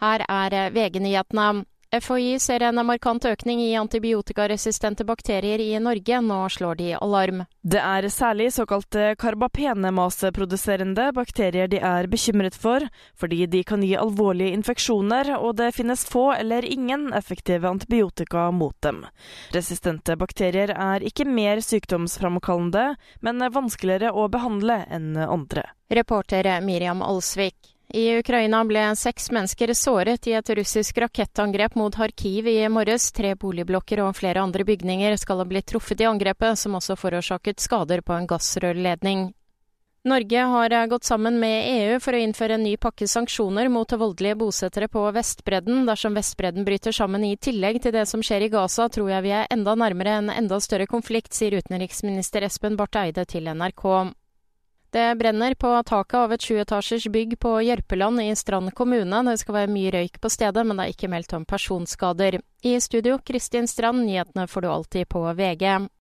Her VG-nyhetene. FHI ser en markant økning i antibiotikaresistente bakterier i Norge. Nå slår de alarm. Det særlig såkalte karbapenemaseproduserende bakterier de bekymret for, fordi de kan gi alvorlige infeksjoner, og det finnes få eller ingen effektive antibiotika mot dem. Resistente bakterier ikke mer sykdomsframkallende, men vanskeligere å behandle enn andre. Reporter Miriam Alsvik. I Ukraina ble 6 mennesker såret i et russisk rakettangrep mot Kharkiv i morges. 3 boligblokker og flere andre bygninger skal ha blitt truffet i angrepet, som også forårsaket skader på en gassrørledning. Norge har gått sammen med EU for å innføre en ny pakke sanksjoner mot voldelige bosettere på Vestbredden. Dersom Vestbredden bryter sammen i tillegg til det som skjer i Gaza, tror jeg vi enda nærmere en enda større konflikt, sier utenriksminister Espen Barth Eide til NRK. Det brenner på taket av et 7-etasjers bygg på Jørpeland i Strand kommune. Det skal være mye røyk på stedet, men det ikke meldt om personskader. I studio, Kristin Strand, nyhetene får du alltid på VG.